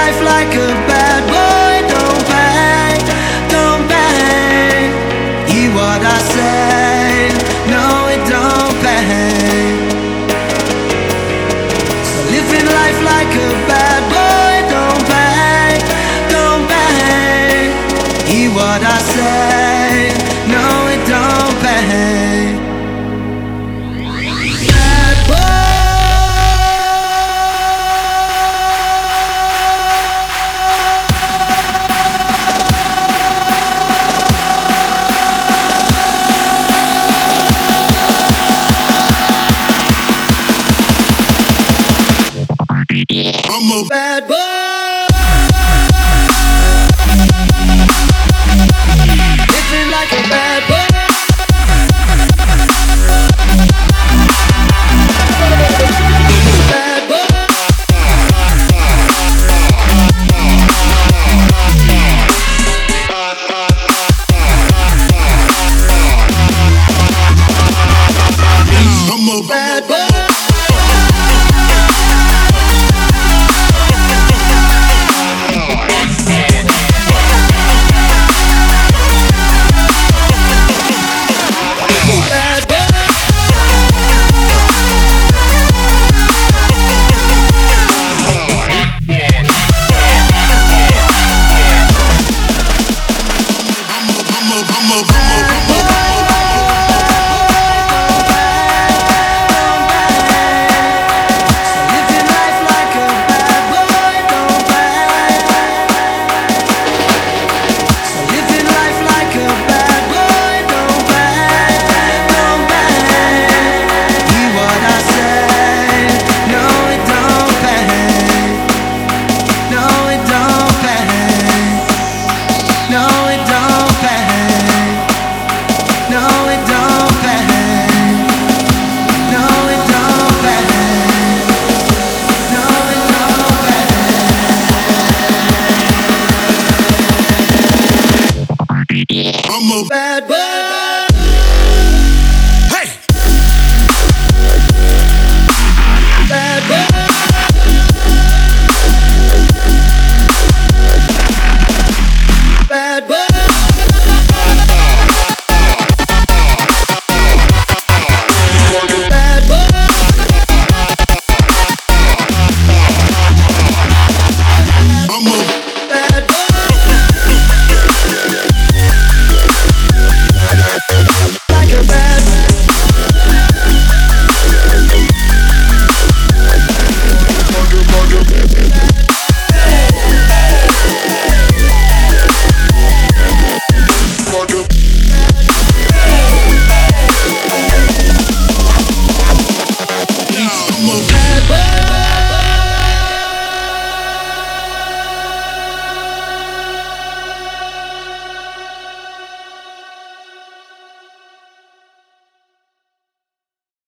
life like a bad boy. Don't bang, don't bang. Hear what I say. No, it don't bang. So living life like a bad boy. Don't bang, don't bang. Hear what I say. No, it don't bang. Bad boy. I'm a bad boy. Living like a bad boy. Bad boy. I'm a bad boy. I'm a bad boy. Hey! Bad boy. Bad boy. Bad boy. I'm a bad boy. Like a bad boy. I'm a bad boy.